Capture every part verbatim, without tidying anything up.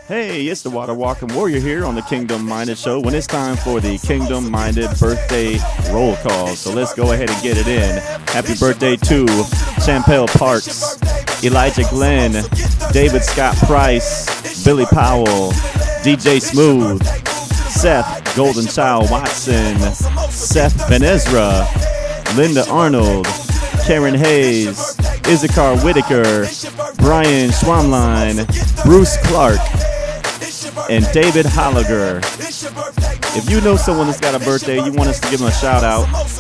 Hey, it's the Water Walking Warrior here on the Kingdom Minded Show when it's time for the Kingdom Minded birthday roll call. So let's go ahead and get it in. Happy birthday to Champel Parks, Elijah Glenn, David Scott Price, Billy Powell, D J Smooth, Seth Golden Child Watson, Seth Ben Ezra, Linda Arnold, Karen Hayes, Issachar Whitaker, Brian Schwamline, Bruce Clark, and David Holliger. If you know someone that's got a birthday, you want us to give them a shout out,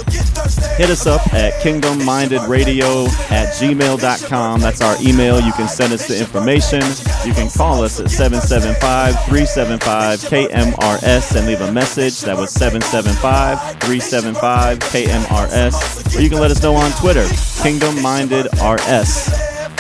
hit us up at kingdomminded.radio at gmail dot com. That's our email. You can send us the information. You can call us at seven seven five, three seven five, K M R S and leave a message. That was seven seven five, three seven five, K M R S. Or you can let us know on Twitter, Kingdom Minded R S.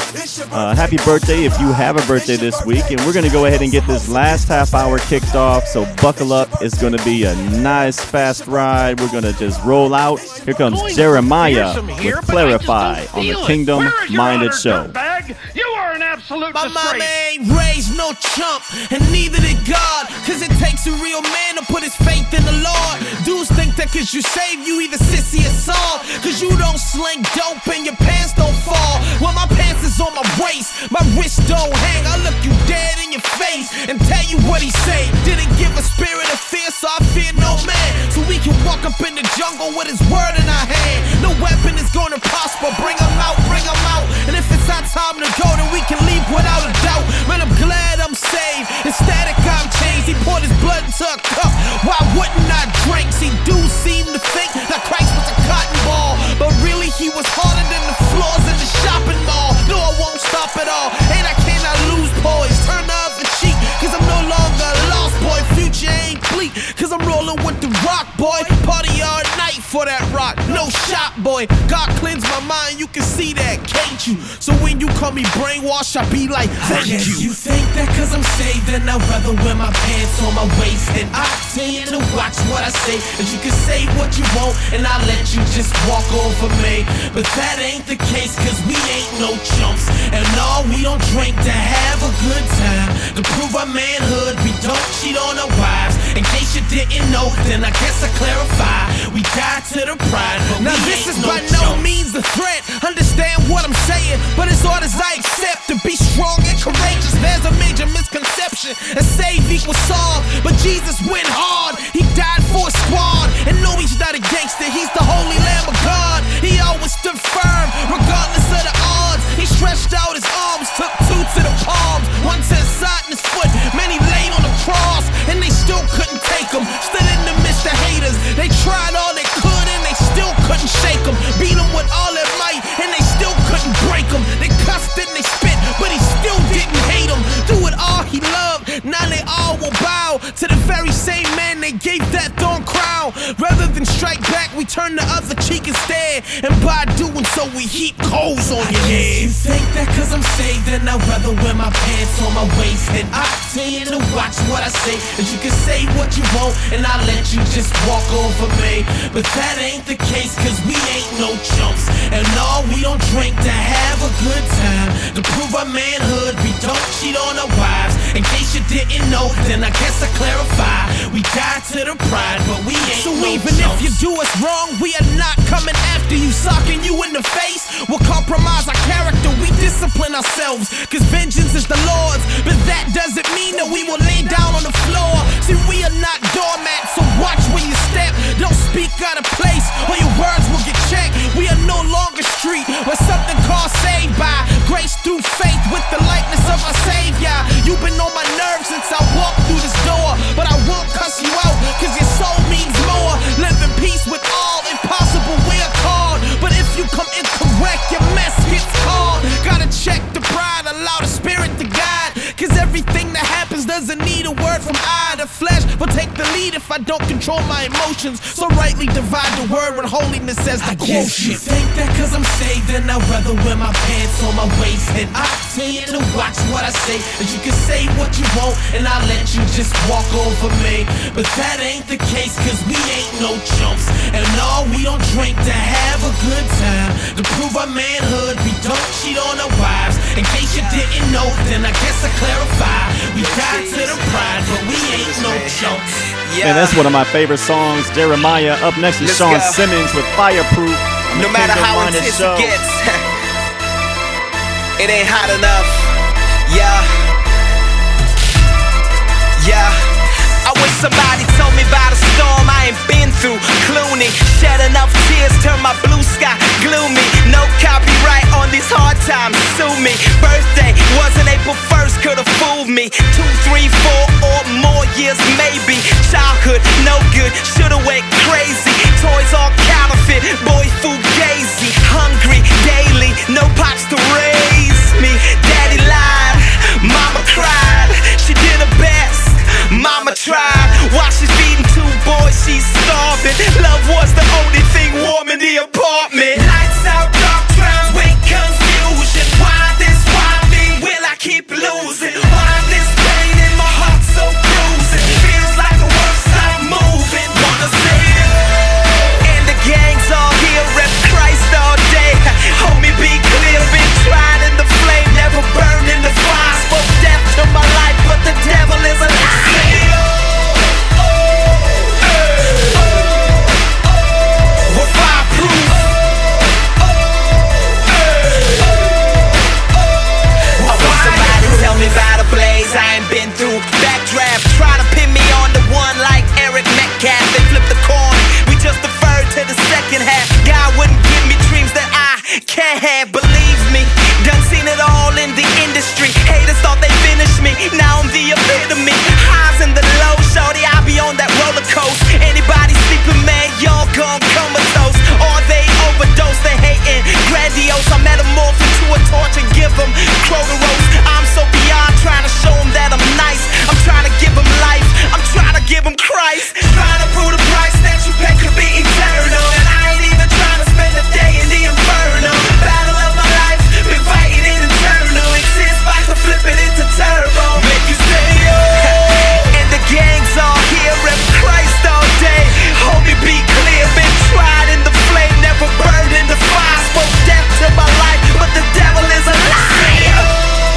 Uh, happy birthday if you have a birthday this week, and we're going to go ahead and get this last half hour kicked off, so buckle up. It's going to be a nice fast ride. We're going to just roll out. Here comes Jeremiah with Clarify on the Kingdom Minded Show. You are an absolute My disgrace. mama ain't raised no chump, and neither did God, cause it takes a real man to put his faith in the Lord. Dudes think that cause you save, you either sissy or soft, cause you don't sling dope and your pants don't fall. Well, my pants is on my waist, my wrist don't hang. I look you dead in your face and tell you what he say. Didn't give a spirit of fear, so I fear no man. So we can walk up in the jungle with his word in our hand. No weapon is gonna prosper, bring him out, bring him out. And if it's our time to go, then we can leave without a doubt. Man, I'm glad I'm saved. Instead of I'm changed, he poured his blood into a cup. Why wouldn't I drink? See, dudes seem to think that Christ was a cotton ball, but really he was harder than the floors in the shopping mall. No, I won't stop at all, and I cannot lose poise. Turn the other cheek, cause I'm no longer a lost boy. Future ain't bleak, cause I'm rolling with the rock, boy. Party all night for that rock, no shot, boy. God cleanse my mind, you can see that, can't you? So when you call me brainwash, I be like, thank you. You think that cause I'm saved, then I'd rather wear my pants on my waist. And I tend to watch what I say, and you can say what you want, and I'll let you just walk over me. But that ain't the case, cause we ain't no chumps. And no, we don't drink to have a good time. To prove our manhood, we don't cheat on our wives. In case you didn't know, then I guess I clarify. We die to the pride, but now we this ain't is no by chumps. No means a threat, understand what I'm saying, but it's orders I accept. To be strong and courageous, there's a major misconception, and save equals solve. But Jesus went hard, he died for a squad. And no, he's not a gangster, he's the holy lamb of God. He always stood firm, regardless of the odds. He stretched out his arms, took two to the palms, one to his side and his foot. Many laid on the cross, and they still couldn't take him. Stood in the midst of haters, they tried all they could, and they still couldn't shake him. Beat him with all their might, and they still couldn't break him. They cussed and they spit, but he still didn't hate him. Do it all he loved, now they all will bow to the very same man they gave that thorn crown. Rather than strike back, we turn the other cheek instead, and by doing so we heap coals on your head. You think that cause I'm saved, then I'd rather wear my pants on my waist. And I tend to watch what I say, and you can say what you want, and I'll let you just walk over me. But that ain't the case, cause we ain't no chumps. And no, we don't drink to have a good time. To prove our manhood, we don't cheat on our wives. In case you didn't know, then I guess I clarify. We die to the pride, but we ain't so no even chumps. If you do us wrong, we are not coming after you, socking you in the face. We'll compromise our character, we discipline ourselves, cause vengeance is the Lord's. But that doesn't mean that we will lay down on the floor. See, we are not doormats, so watch where you step. Don't speak out of place, or your words will get checked. We are no longer street, or something called saved by grace through faith with the likeness of our Savior. You've been on my nerves since I walked through this door, but I won't cuss you out, cause your soul means more. Live in peace with all, impossible we're called. But if you come incorrect, your mess gets called. Gotta check the pride, allow the spirit to guide, cause everything that happens doesn't need a word from I. The flesh will take the lead if I don't control my emotions. So rightly divide the word with holiness as the quotient. You think that cause I'm saved, then I'd rather wear my pants on my waist. And I tend to watch what I say, and you can say what you want, and I'll let you just walk over me. But that ain't the case, cause we ain't no chumps. And no, we don't drink to have a good time. To prove our manhood, we don't cheat on our wives. In case you didn't know, then I guess I clarify. We die to Yeah. And that's one of my favorite songs, Jeremiah. Up next is Let's Sean go. Simmons with Fireproof. No matter how intense it gets, it ain't hot enough. Yeah. Yeah. I wish somebody told me about a storm I ain't been through. Clooney shed enough tears, turn my blue sky gloomy. No copyright on these hard times, sue me. Birthday wasn't April first, could've fooled me. Two, three, four or more years maybe. Childhood, no good, should've went crazy. Toys all counterfeit, boy fugazi. Hungry daily, no pops to raise me. Daddy lied, mama cried, she did her best. Mama tried, while she's feeding two boys, she's starving. Love was the only thing warm in the apartment. Lights out, dark clouds, wake confusion. Why this, why me, will I keep losing? Why this pain in my heart so bruising? Feels like the world stop moving. Wanna say oh. And the gang's all here, rep Christ all day. Homie, be clear, been tried in the flame, never burned in the fire. Spoke death to my life, but the devil is a lie. About a blaze I ain't been through. Backdraft, try to pin me on the one like Eric Metcalf. They flip the coin, we just deferred to the second half. God wouldn't give me dreams that I can't have. Believe me, done seen it all in the industry. Haters thought they finished me, now I'm the epitome. Highs and the lows, shorty, I be on that roller coaster. Anybody sleeping, man, y'all gone comatose. Or they overdose, they hating grandiose. I metamorph into a torch and give them quota roast. I'm so beyond trying to show them that I'm nice. I'm trying to give them life, I'm trying to give them Christ. Trying to prove the price that you pay could be eternal. And I ain't even trying to spend a day in the inferno. Battle of my life, been fighting it internal. Exist by to flip it into turbo. Make you stay oh. And the gang's all here, rep Christ all day. Homie, be clear, been tried in the flame, never burned in the fire. Spoke death to my life, but the devil is a liar.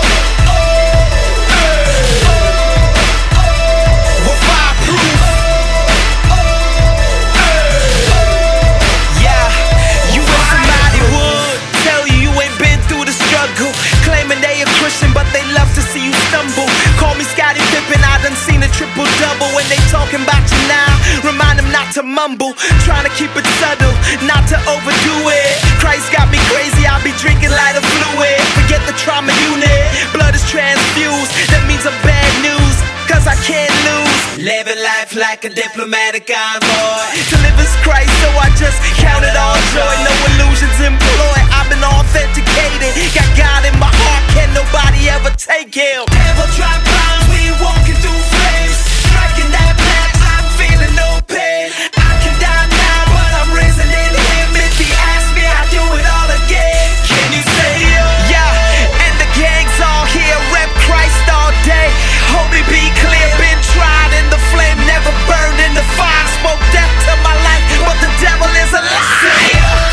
Claiming they a Christian, but they love to see you stumble. Call me Scottie Pippen, I done seen a triple-double. When they talking about you now, remind them not to mumble. Trying to keep it subtle, not to overdo it. Christ got me crazy, I'll be drinking lighter fluid. Forget the trauma unit, blood is transfused. That means I'm bad news, cause I can't lose. Living life like a diplomatic envoy. To live is Christ, so I just count it all joy. No illusions employed, I've been authenticated. Got God in my heart, can nobody ever take him. Never try blind, we walking through flames. Striking that match, I'm feeling no pain. I can die now, but I'm risen in him. If he asks me, I do it all again. Can you say yo? Yeah, and the gang's all here, rep Christ all day. Hope me be clear, been tried in the flame, never burned in the fire. Spoke death to my life, but the devil is a liar.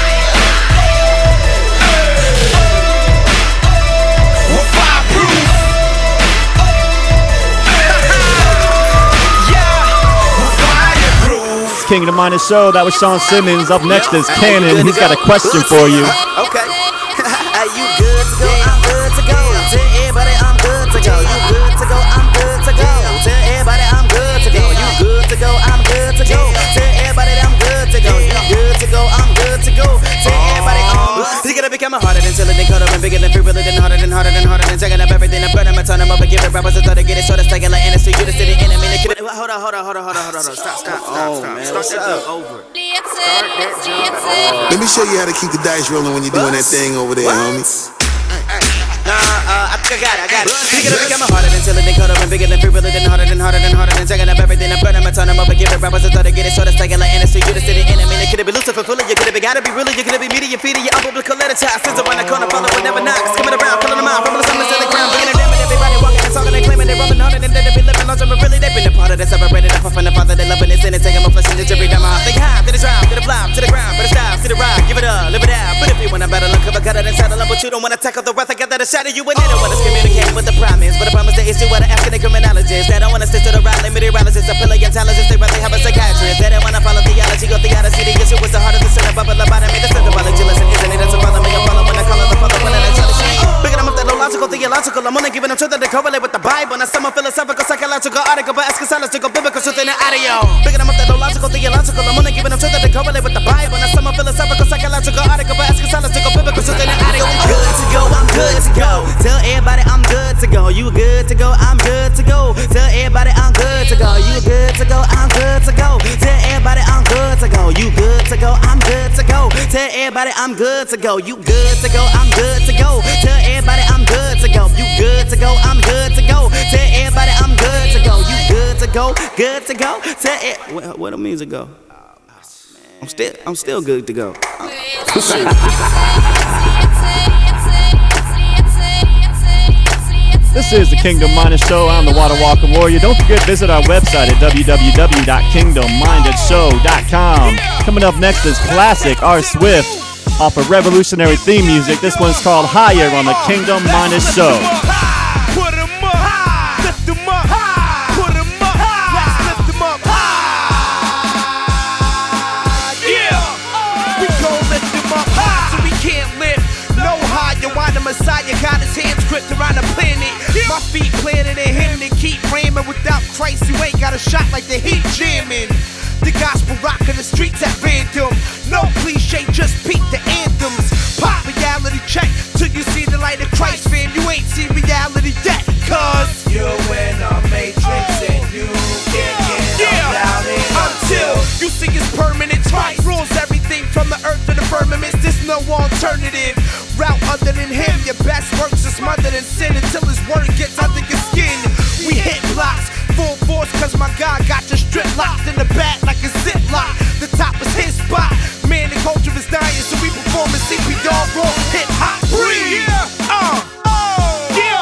Kingdom Minded Show. That was Sean Simmons. Up next is Cannon. He's got a question for you. Okay. Are you good to go? I'm good to go. Tell everybody I'm good to go. You good to go? I'm good to go. Tell everybody I'm good to go. You good to go? I'm good to go. Tell everybody I'm good to go. You good to go? I'm good to go. Tell everybody I'm good. You're gonna become harder than silly, then cuddle and bigger than free, really than harder than harder than harder than taking up everything and burn them and turn them up and give it rappers a thought to get it sort of staking like industry. You the city enemy. Hold on, hold on, hold on, hold on, hold on. Stop, stop, stop, oh, stop. Man, Start that jump over. Start that jump over. Let me show you how to keep the dice rolling when you're doing that thing over there, what? homie. Nah, uh, I think I got it, I got it. You're gonna become harder than silly, then cuddle and bigger than free, really than harder than harder than harder than taking up everything and burn them and turn them up and give it rappers a thought to get it sort of staking like industry. You the city enemy. They could have been Lucifer fully, you could have been gotta be really, you could have been media feeding your unbiblical letter ties. Since around the corner, follow, but never knocks. Coming around, pulling them out, from the summons to the ground, bringing it down with everybody walking and talking and claiming they're rolling harder than they be living longer, but really they've been a part of that separated off from the father. They loving this and taking my flesh and injury down my heart. They high, to the drive, to the fly, to the ground, but it's dive, to the ride, give it up, live it out. But if you wanna battle, cover, cut it and saddle up, but you don't wanna tackle the wrath, I got that a shot of you and they don't wanna communicate with the promise, but the promise that is to what I ask in the criminologist. That don't wanna stick to the right, limited analysis, a pillar and psychologist, they really have a psychiatrist. They don't wanna follow theology, go theodicy. The issue was the heart of the sin, above the bottom, the symbology. Listen, isn't it? Doesn't bother me. I follow when I call it the father, when I try to shit. Picking them up that logical, theological. I'm only giving them truth that they correlate with the Bible. Now some are philosophical, psychological, article, but eschatological, biblical truth in the audio. Picking them up that logical, theological. I'm only giving them truth that they correlate with the Bible. Now some are philosophical, psychological, article, but eschatological, biblical truth in the audio. I'm good to go, I'm good to go. Tell everybody I'm good to go. You good to go, I'm good to go. Tell everybody I'm good to go. You good to go, I'm good to go. Tell everybody I'm good to go. You good to go, I'm good to go. Tell everybody I'm good to go. You good to go, I'm good to go. Tell everybody I'm good to go. You good to go, I'm good to go. Tell everybody I'm good to go. You good to go, good to go. Tell it. Where, where the music go? I'm still, I'm still good to go. This is the Kingdom Minded Show. I'm the Water Walking Warrior. Don't forget, visit our website at w w w dot kingdom minded show dot com. Coming up next is classic R. Swift off of revolutionary theme music. This one's called Higher on the Kingdom Minded Show. Put 'em up, lift 'em up, put 'em up, let's lift 'em up. Yeah, we gon' lift 'em up high so we can't lift no higher. Why the Messiah got his hands gripped around the planet? My feet planted in him to keep ramming. Without Christ, you ain't got a shot like the heat jamming. The gospel rockin' the streets at random. No cliche, just peep the anthems. Pop reality check till you see the light of Christ, fam. You ain't seen reality yet, cause you're in a matrix and you can't get yeah. down in until you see his permanent twice. Rules everything from the earth to the firmament. There's no alternative route other than him. Your best works is smothered in sin until his word gets under your skin. We hit blocks full force cause my God got your strip locked in the back like a ziplock. The top is his spot. Man, the culture is dying, so we performing C P R raw hip hop. Breathe. Yeah. Uh. Oh. Yeah.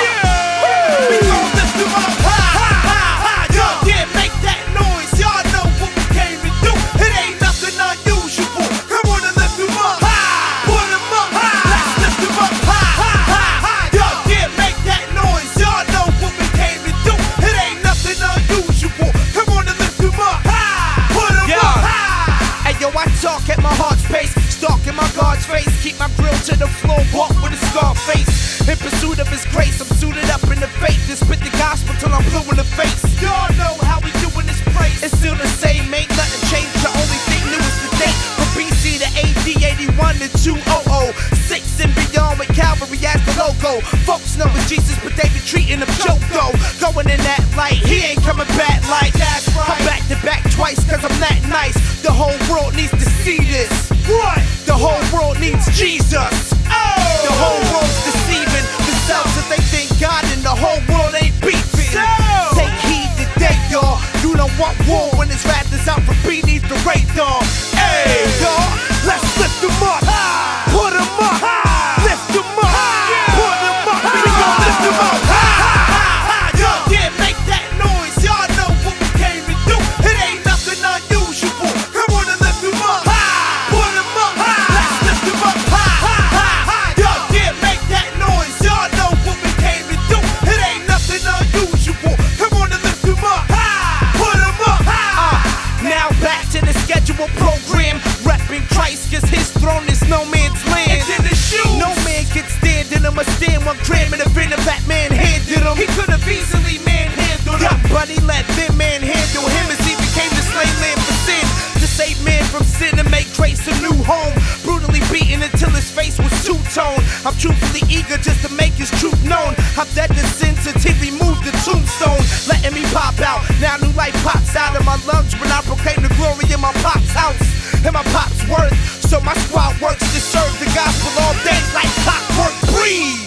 Yeah. We gon' lift them up high, high, high, high. Yo, yeah, make that noise. Y'all know what we came to do. It ain't nothing unusual. Come on and lift them up high. Put them up high. Let's lift them up high, high, high, high. Yo, yeah, make that noise. Y'all know what we came to do. It ain't nothing unusual. Come on and lift them up high. Put them yeah. up high. Hey, yo, I talk at my heart's pace. Stalk in my God's face. Keep my grill to the floor. Walk with a scar face. In pursuit of his grace, I'm suited up in the faith and spit the gospel till I'm blue in the face. Y'all know how we doing this place. It's still the same, ain't nothing changed. The only thing new is the date. From B C to A D eighty-one to two thousand six and beyond with Calvary as the logo. Folks know it's Jesus, but they be treating him joke though. Going in that light, he ain't coming back like that's right. I'm back to back twice cause I'm that nice. The whole world needs to see this. What? The whole world needs Jesus. Oh! The whole world's deceiving themselves if they think God and the whole world ain't beefing. So, take heed today, y'all. You don't want war when his wrath is out for beneath the radar. Hey, y'all, let's lift them up. High. Put them up. High. Lift them up. High. Put them up. High. We gon' lift them up. High. High. High. Yo, yeah, make that noise. Y'all know what we came to do. It ain't nothing unusual. Come on and lift them up. High. Put them up. High. Let's lift them up. High. High. High. Yo, yeah, make that noise. Y'all know what we came to do. It ain't nothing unusual. Come on and lift them up. High. Put them up. High. Uh, now back to the scheduled program. Repping Christ, cause his throne is no man's land. In the shoes. No man can stand in him. A stand one gram in the venom that man handed him. He could have easily manhandled him, but he let them manhandle him as he became the slave man for sin. To save man from sin and make grace a new home. Brutally beaten until his face was two-tone. I'm truthfully eager just to make his truth known. I'm dead to sin since he removed the tombstone, letting me pop out. Now new life pops out of my lungs when I proclaim the glory in my pop's house and my pop's worth. So my squad works to serve the gospel all day like clockwork. Breathe.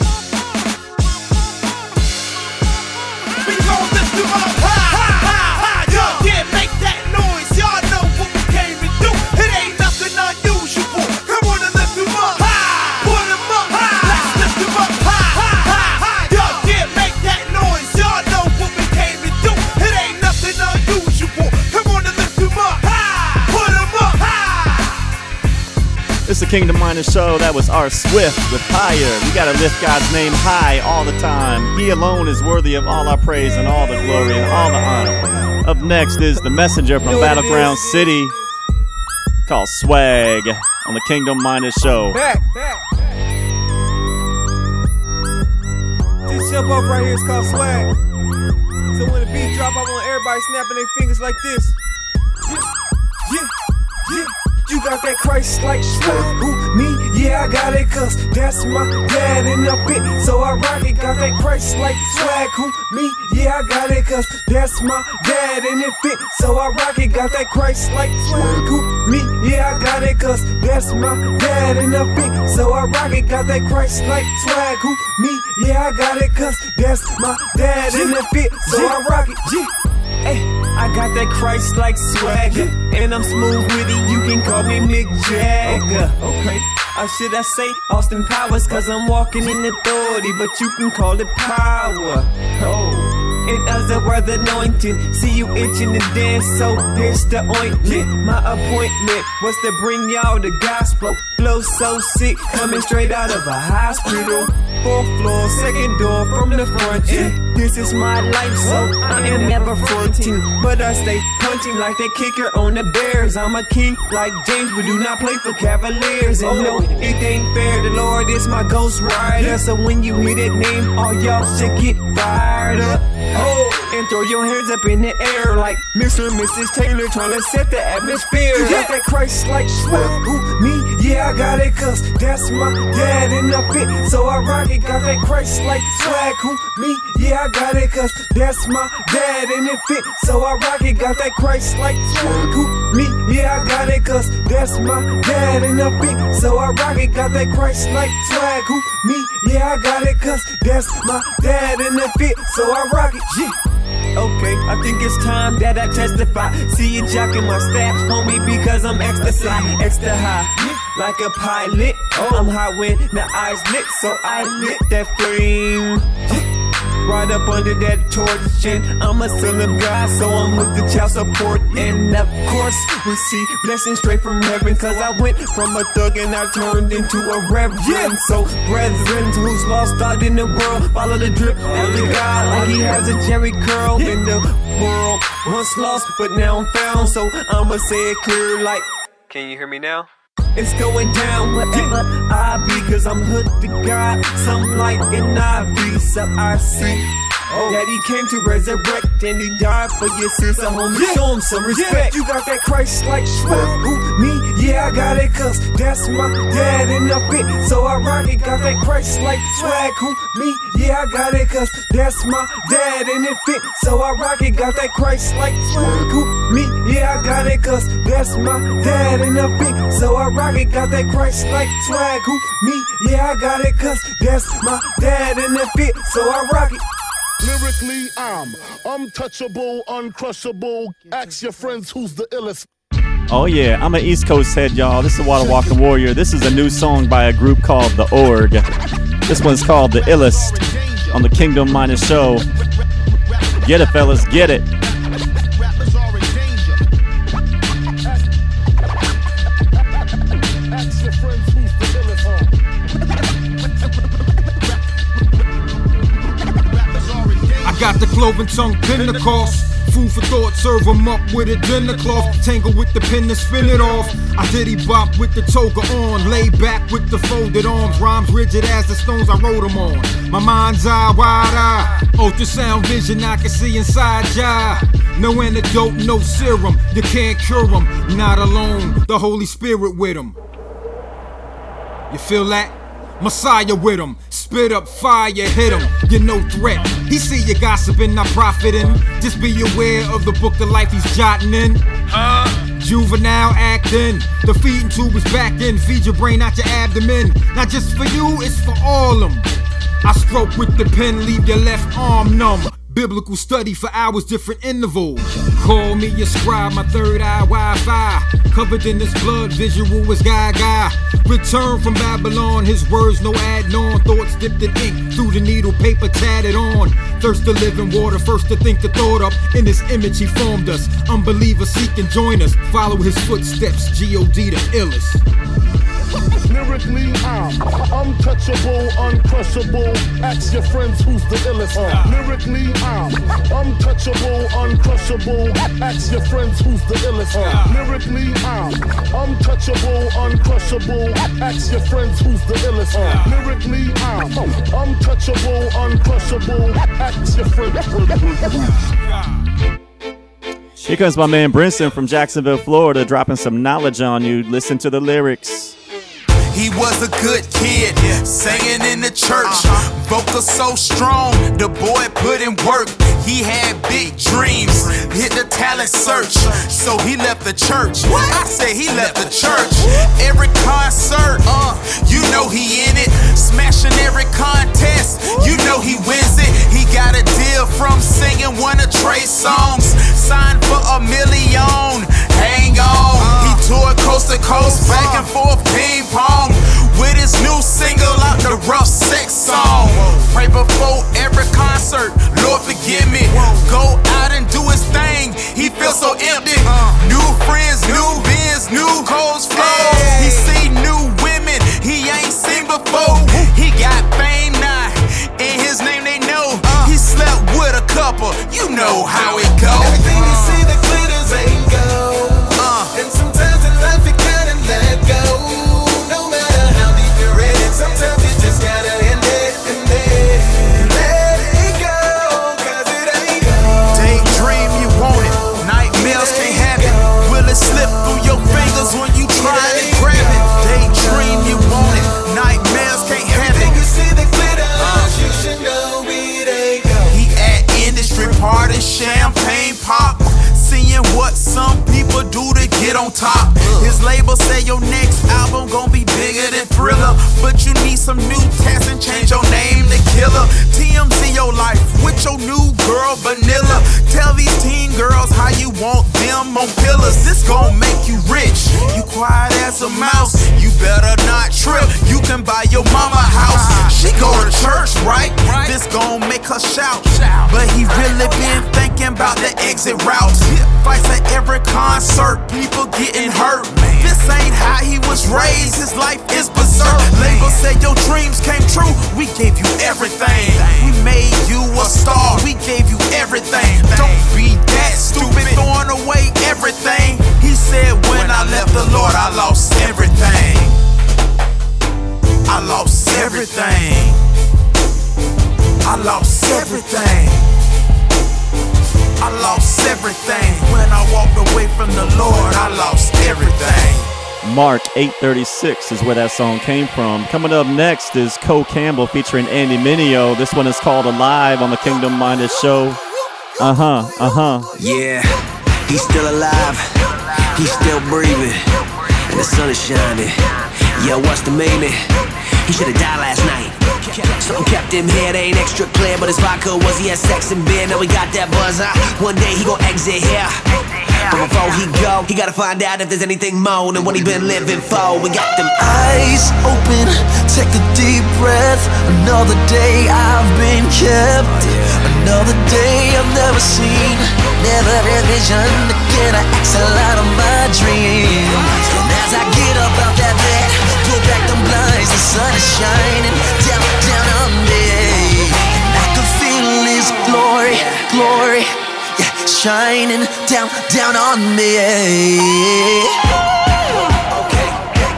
We gon' lift them up high, high, high, high. Yo, yeah, make that noise. Y'all know what we came to do. It ain't nothing unusual. Come on and lift them up high. Put them up high. Let's lift them up high, high, high, high. Yo, yeah, make that noise. Y'all know what we came to do. It ain't nothing unusual. Come on and lift them up high. Put them up high. It's the Kingdom Minded Show. That was R. Swift with Higher. We got to lift God's name high all the time. He alone is worthy of all our praise and all the glory and all the honor. Up next is The Messenger from Battleground City, called Swag, on the Kingdom Minded Show. Back, back. This jump off right here is called Swag. So when the beat drop, I want everybody snapping their fingers like this. Yeah, yeah, yeah. You got that Christ-like swag, who, me? Yeah, I got it, cause that's my dad in the fit, so I rock it. Got that Christ-like swag, who, me? Yeah, I got it, cause that's my dad in the fit, so I rock it. Got that Christ-like swag, who, me? Yeah, I got it, cause that's my dad in the fit, so I rock it. Got that Christ-like swag, who, me? Yeah, I got it, cause that's my dad in the fit, so I rock it. Yeah. Hey, I got that Christ-like swagger, and I'm smooth with it, you can call me Mick Jagger. Okay, or should I say Austin Powers, cause I'm walking in authority, but you can call it power. Oh, and as a word anointing, see you itching to dance, so here's the ointment. My appointment was to bring y'all the gospel. Flow so sick, coming straight out of a hospital. Fourth floor, second door from the front end. This is my life, so I am never fronting, but I stay punching like that kicker on the Bears. I'm a king like James, we do not play for Cavaliers. And no, it ain't fair, the Lord is my ghost rider, so when you hear that name, all y'all should get fired up. Oh, and throw your hands up in the air like Mister and Missus Taylor trying to set the atmosphere. You got that Christ-like swag, who, me? Yeah, I got it, cause that's my dad in the fit, so I rock it. Got that Christ-like swag, who, me? Yeah, I got it, cause that's my dad in the fit, so I rock it. Got that Christ-like swag, who, me? Yeah, I got it, cause that's my dad in the fit, so I rock it. Got that Christ-like swag, who, me? Yeah, I got it, cause that's my dad in the fit, so I rock it. Yeah. Okay, I think it's time that I testify. See you jocking my staff, homie, because I'm extra fly, extra high, like a pilot. I'm hot when the eyes lit, so I lit that flame. Right up under that torch, and I'm a son of God, so I'm hooked to child support. And of course, we see blessings straight from heaven, cause I went from a thug and I turned into a reverend. Yeah. So, brethren, who's lost out in the world, follow the drip after God, like he has a Jerry curl. Yeah. In the world, once lost, but now I'm found, so I'ma say it clear like, can you hear me now? It's going down wherever I be, cause I'm hooked to God, some like an I V, so I see oh, that he came to resurrect and he died for your sins, so homie, yeah. Show him some respect. Yeah. You got that Christ-like swag, who, me? Yeah, I got it, cause that's my dad in the fit, so I rock it. Got that Christ-like swag, who, me? Yeah, I got it, cause that's my dad in the fit, so I rock it. Got that Christ-like swag, who, me? Yeah, I got it, cause that's my dad in the fit, so I rock it. Got that Christ-like swag, who, me? Yeah, I got it, cause that's my dad in the fit, so I rock it. Lyrically, I'm untouchable, uncrushable. Ask your friends who's the illest. Oh yeah, I'm an East Coast head, y'all. This is Water Walking Warrior. This is a new song by a group called The Org. This one's called The Illest on the Kingdom Minded Show. Get it, fellas, get it. Got the cloven tongue Pentecost. Food for thought, serve them up with a dinner cloth. Tangle with the pin to spin it off. I diddy bop with the toga on. Lay back with the folded arms. Rhymes rigid as the stones I wrote them on. My mind's eye, wide eye. Ultrasound vision, I can see inside ya. No antidote, no serum. You can't cure them. Not alone, the Holy Spirit with them. You feel that? Messiah with him, spit up fire, hit him, you're no threat. He see you gossiping, not profiting. Just be aware of the book of life he's jotting in. Uh, Juvenile acting, the feeding tube is back in. Feed your brain, not your abdomen. Not just for you, it's for all them. I stroke with the pen, leave your left arm numb. Biblical study for hours, different intervals. Call me your scribe, my third eye Wi-Fi. Covered in this blood, visual is Gaga. Return from Babylon, his words no adding on. Thoughts dipped in ink, through the needle, paper tatted on. Thirst to live in water, first to think the thought up. In this image he formed us. Unbelievers seek and join us. Follow his footsteps, G O D the illest. Lyrically, I'm untouchable, uncrushable. Ask your friends who's the illest. Uh, lyrically, I'm untouchable, uncrushable. Ask your friends who's the illest. Uh, lyrically, I'm untouchable, uncrushable. Ask your friends who's the illest. Uh, lyrically, I'm untouchable, uncrushable. Ask your friends. Here comes my man Brinson from Jacksonville, Florida, dropping some knowledge on you. Listen to the lyrics. He was a good kid, singing in the church. Vocal so strong, the boy put in work. He had big dreams, hit the talent search. So he left the church. I say he left the church. Every concert, uh, you know he in it. Smashing every contest, you know he wins it. He got a deal from singing one of Trey's songs. Signed for a million, hang on. He toured coast to coast, back and forth, ping pong. With his new single out, the Rough Sex song. Pray before every concert, Lord forgive me. Go out and do his thing, he feels so empty. New friends, new bins, new codes flows. He see new women he ain't seen before. He got fame now, in his name they know. He slept with a couple, you know how it goes. Everything you see that glitters ain't gold. And sometimes in life you gotta let go. Sometimes you just gotta end it and then let it go, cause it ain't gold. Daydream you want it, nightmares can't have it. Will it slip through your fingers when you try to grab it? Daydream you want it, nightmares can't have it. Everything you see that glitters, you should know it ain't gold. He at industry parties, champagne pop, seeing what some people do to get on top. His label say your next album gon' be bigger than Thriller, but you need some new tests and change your name to Killer. T M Z your life with your new girl Vanilla. Tell these teen girls how you want them on pillars. This gon' make you rich. You quiet as a mouse, you better not trip. You can buy your mama a house. She go to church, right? This gon' make her shout. But he really been thinking about the exit route. Fights at every concert, people getting hurt. This ain't how he was raised, his life is berserk. Label said your dreams came true, we gave you everything. We made you a star, we gave you everything. Don't be that stupid, throwing away everything. He said when I left the Lord, I lost everything. I lost everything. I lost everything. I lost everything. When I walked away from the Lord, I lost everything. Mark eight thirty-six is where that song came from. Coming up next is Cole Campbell featuring Andy Mineo. This one is called Alive on the Kingdom Minded Show. Uh-huh, uh-huh. Yeah, he's still alive. He's still breathing. And the sun is shining. Yeah, what's the meaning? He should've died last night. Something kept him here, they ain't extra clear. But his vodka was he had sex and beer. Now we got that buzz out. One day he gon' exit here. But before he go, he gotta find out if there's anything more than what he been living for. We got them eyes open, take a deep breath. Another day I've been kept. Another day I've never seen, never envisioned to get an exhale out of my dreams. And as I get up out that bed, pull back the blinds, the sun is shining down, down on me. And I can feel his glory, glory, yeah, shining down, down on me. Okay.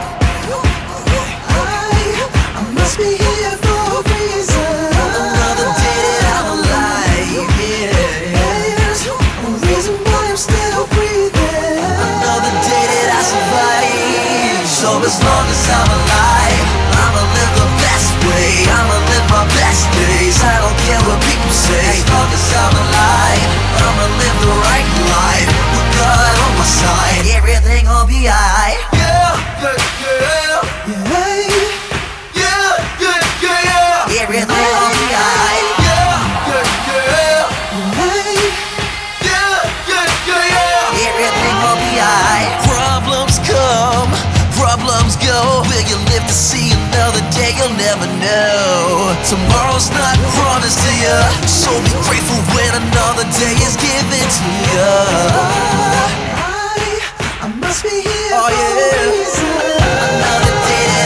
I, I must be here for a reason. Another day that I'm alive, yeah. There's a reason why I'm still breathing. Another day that I survive. So as long as I'm alive, I'ma live the best way. I'ma live my best days. I don't care what people say. As long as I'm alive, I'ma live the right life with God on my side. Everything will be alright. Yeah, yeah, yeah, yeah, yeah, yeah, yeah, yeah. Everything will be alright. Yeah, yeah, yeah, yeah, yeah, yeah, yeah. Everything will be alright. Problems come, problems go. Will you live to see another day? You'll never know. Tomorrow's not promised to you, so be grateful when another day is given to you. I, I must be here Oh for a yeah. reason. Another day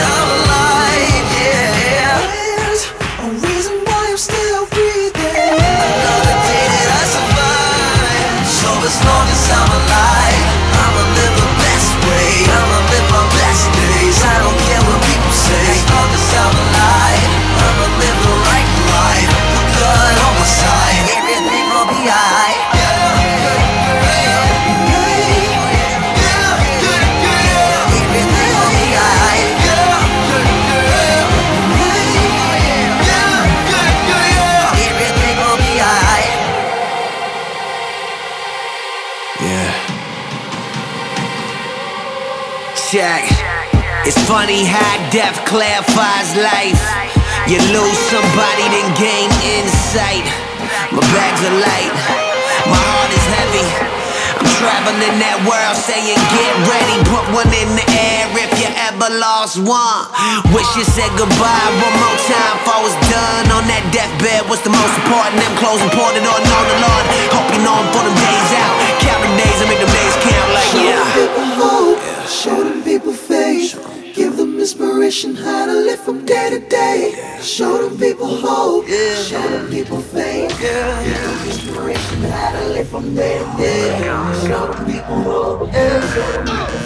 check. It's funny how death clarifies life. You lose somebody, then gain insight. My bags are light, my heart is heavy. I'm traveling that world saying get ready. Put one in the air if you ever lost one. Wish you said goodbye one more time before it's done. On that deathbed, what's the most important? Them clothes important or know the Lord. Hope you know him for them days out. Count them days and make them days count like show yeah. Show them people hope, yeah. Show them people faith. Give them inspiration how to live from day to day. Show them people hope, yeah. Show them people faith. Yeah. Give them inspiration how to live from day to day. Show them people hope, yeah. Show them people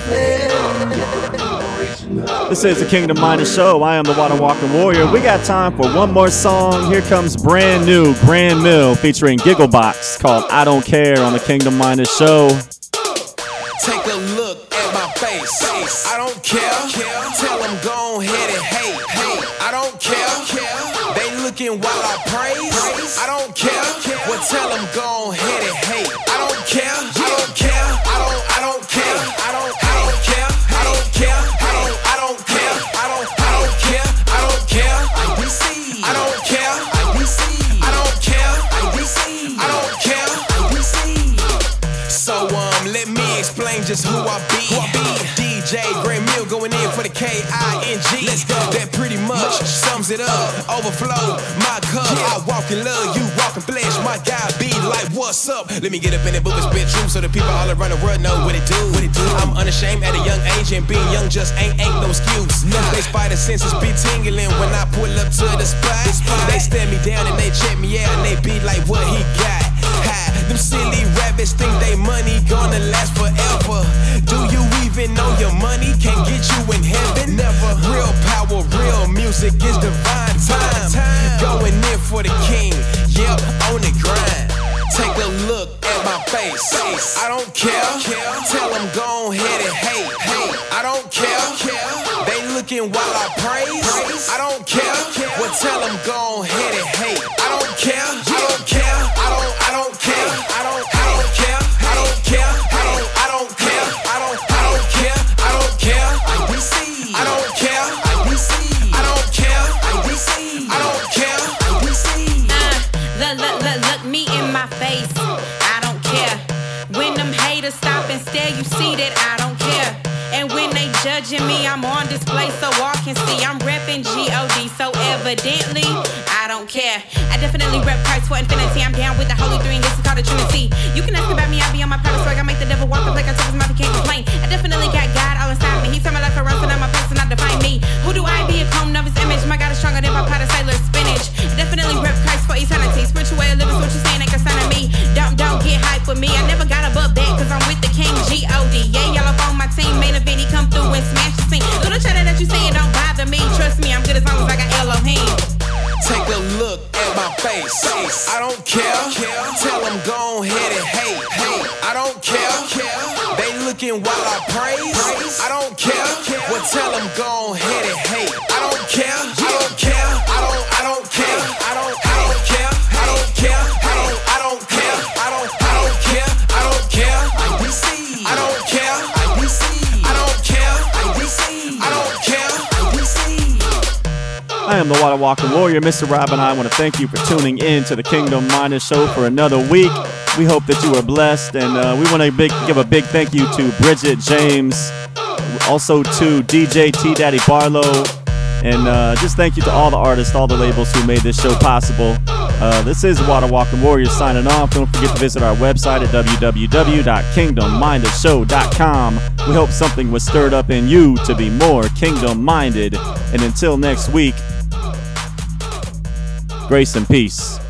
faith. This is the Kingdom Minded Show. I am the Water Walking Warrior. We got time for one more song. Here comes brand new Grand Mill featuring Gigglebox called I Don't Care on the Kingdom Minded Show. Take a look at my face. I don't care. Tell them go ahead and hate. I don't care. They looking while I praise. I don't care. Well, tell them go ahead and hate. I don't care. I don't care. I don't. I don't care. I don't. I don't care. I don't care. I don't. I don't care. I don't. I don't care. I don't care. I D C. I don't care. I D C. I don't care. I D C. I don't care. I D C. So um, let me explain just who I be. Who I be. D J Grand Mill going in for the K I N G. Let's go. That pretty much sums it up. Overflow my cup. I walk in love, you walk in flesh. My guy be like, what's up? Let me get up in that book and spit truth so the people all around the world know what it do. What it do. I'm unashamed at a young age and being young just ain't ain't no excuse. Nah. They spider senses be tingling when I pull up to the spot. The spot. They stare me down and they check me out and they be like, what he got? Ha. Them silly rabbits think they money gonna last forever. Do you even know your money can't get you in heaven? Never. Real power, real music is divine time. Going in for the king, yep, on the grind. Take a look at my face. I don't care. Tell them go ahead and hate. I don't care. They looking while I praise. I don't care. Well, tell them go ahead and hate. I don't care. I don't care. I don't. I don't care. I don't. I don't care. I don't care. I don't. I don't care. I don't. I don't care. I don't care. I D C. I don't care. I D C. I don't care. I D C. I don't care. I D C. Look, look, look, look me in my face. I don't care. When them haters stop and stare, you see that I don't care. And when they judging me, I'm on display so all can see I'm repping G O D. So evidently, I don't care. I definitely rep Christ for infinity. I'm down with the Holy Three and this is called the Trinity. You can ask about me, I be on my powder swag. I make the devil walk up like I took his mouth, he can't complain. I definitely got God all inside me. He turned my life around, so now my person, not define me. Who do I be? A clone of his image. My God is stronger than my pot of sailor spinach. I definitely rep Christ for eternity. Spiritual way of living, so what you saying ain't concerning me. Don't, don't get hype with me. I never got above that, cause I'm with the King G O D. Yeah, y'all up on my team. Main event, he come through and smash the scene. Little chatter that you saying don't bother me. Trust me, I'm good as long as I got Elohim. Take a look at my face. I don't care. Tell them go ahead and hate. I don't care. They looking while I praise. I don't care. Well, tell them go ahead and hate. I don't care. I don't care. I don't. I don't care. I don't. I don't care. I don't care. I don't. I don't care. I don't. I don't care. I don't care. I D C. I don't care. I D C. I don't care. I D C. I don't care. I D C. I am the Water Walking Warrior, Mister Rob, and I want to thank you for tuning in to the Kingdom Minded Show for another week. We hope that you are blessed, and uh, we want to big, give a big thank you to Bridget James, also to D J T Daddy Barlow, and uh, just thank you to all the artists, all the labels who made this show possible. Uh, this is Water Walking Warrior signing off. Don't forget to visit our website at w w w dot kingdom minded show dot com. We hope something was stirred up in you to be more kingdom-minded. And until next week, grace and peace.